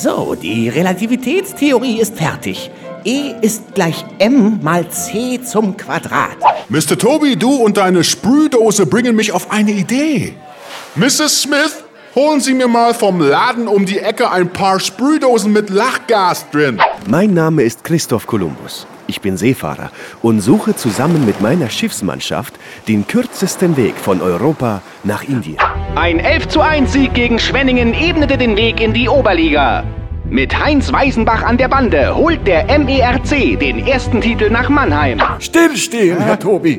So, die Relativitätstheorie ist fertig. E ist gleich m mal c zum Quadrat. Mr. Toby, du und deine Sprühdose bringen mich auf eine Idee. Mrs. Smith, holen Sie mir mal vom Laden um die Ecke ein paar Sprühdosen mit Lachgas drin. Mein Name ist Christoph Kolumbus. Ich bin Seefahrer und suche zusammen mit meiner Schiffsmannschaft den kürzesten Weg von Europa nach Indien. Ein 11:1 gegen Schwenningen ebnete den Weg in die Oberliga. Mit Heinz Weisenbach an der Bande holt der MERC den ersten Titel nach Mannheim. Stillstehen, Herr Tobi.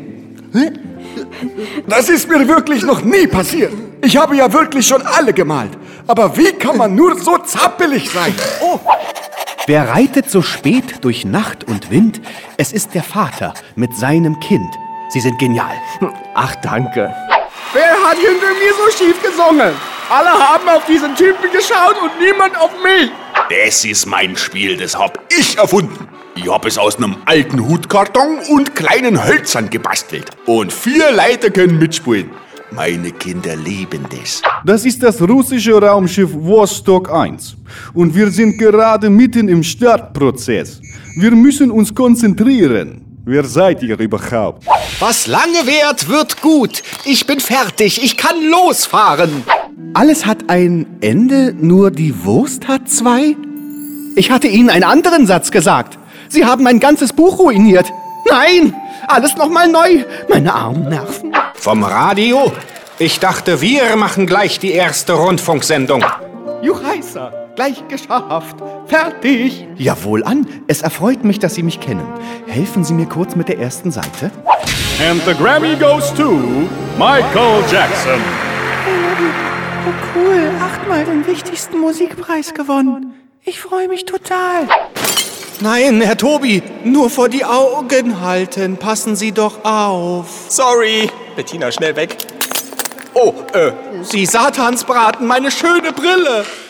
Das ist mir wirklich noch nie passiert. Ich habe ja wirklich schon alle gemalt. Aber wie kann man nur so zappelig sein? Oh. Wer reitet so spät durch Nacht und Wind? Es ist der Vater mit seinem Kind. Sie sind genial. Ach, danke. Wer hat hinter mir so schief gesungen? Alle haben auf diesen Typen geschaut und niemand auf mich. Das ist mein Spiel, das hab ich erfunden. Ich hab es aus einem alten Hutkarton und kleinen Hölzern gebastelt. Und 4 Leute können mitspielen. Meine Kinder lieben das. Das ist das russische Raumschiff Vostok 1. Und wir sind gerade mitten im Startprozess. Wir müssen uns konzentrieren. Wer seid ihr überhaupt? Was lange währt, wird gut. Ich bin fertig. Ich kann losfahren. Alles hat ein Ende, nur die Wurst hat 2? Ich hatte Ihnen einen anderen Satz gesagt. Sie haben mein ganzes Buch ruiniert. Nein, alles nochmal neu. Meine armen Nerven. Vom Radio? Ich dachte, wir machen gleich die erste Rundfunksendung. Juchheißer, gleich geschafft. Fertig. Jawohl an. Es erfreut mich, dass Sie mich kennen. Helfen Sie mir kurz mit der ersten Seite. And the Grammy goes to Michael Jackson. Oh cool, 8-mal den wichtigsten Musikpreis gewonnen. Ich freue mich total. Nein, Herr Tobi, nur vor die Augen halten. Passen Sie doch auf. Sorry. Bettina, schnell weg. Sie Satansbraten, meine schöne Brille.